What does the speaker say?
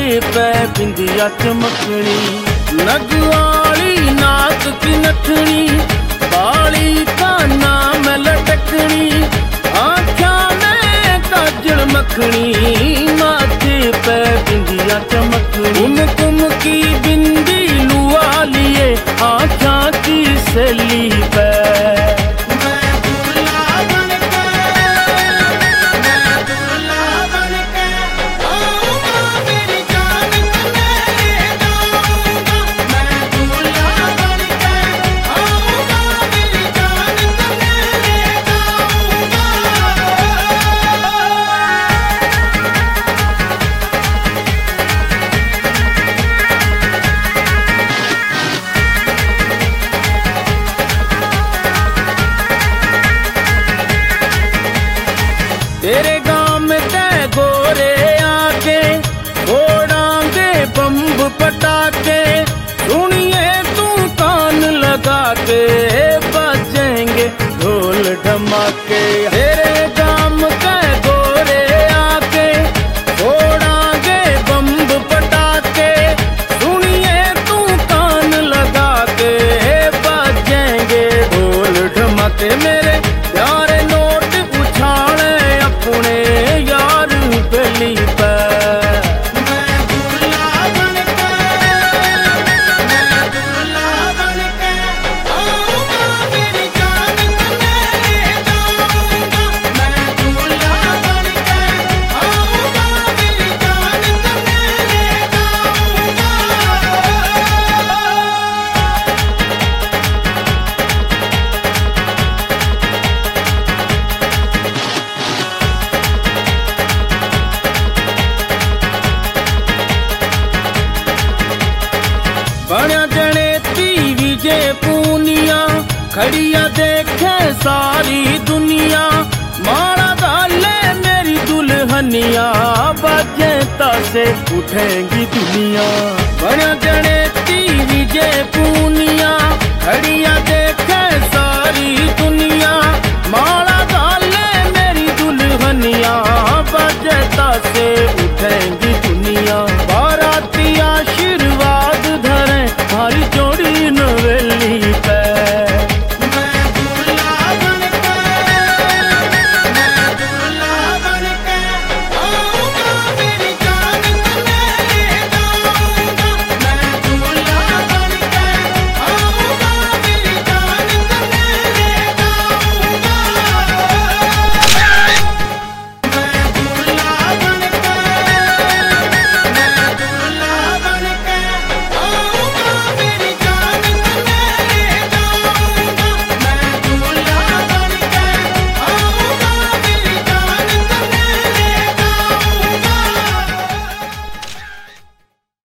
पै बिंदिया चमकनी, नगवाली नाक की नथनी, बाली काना में लटकनी, आँखा में काजल मखनी, माथे पे बिंदिया चमकनी, कुमकुम की बिंदी लुआ लिए आँखा की सैली पे। तेरे गाँव में तय गोरे आके फोड़ांगे बम्ब पटाके, सुनिए तू कान लगा के बजेंगे ढोल धमाके। तेरे गाँव में तय गोरे आके फोड़ांगे बम्ब पटाके, सुनिए तू कान लगा के बजेंगे ढोल धमाके। मेरे प्यारे नोट उछाले अपने यार बेली पे, बण्या जने टीवी जे पूनिया, खड़िया देखे सारी दुनिया, माड़ा गाले मेरी दुल्हनिया, बाजे तासे उठेंगी दुनिया। बण्या जने टीवी जे पूनिया, खड़िया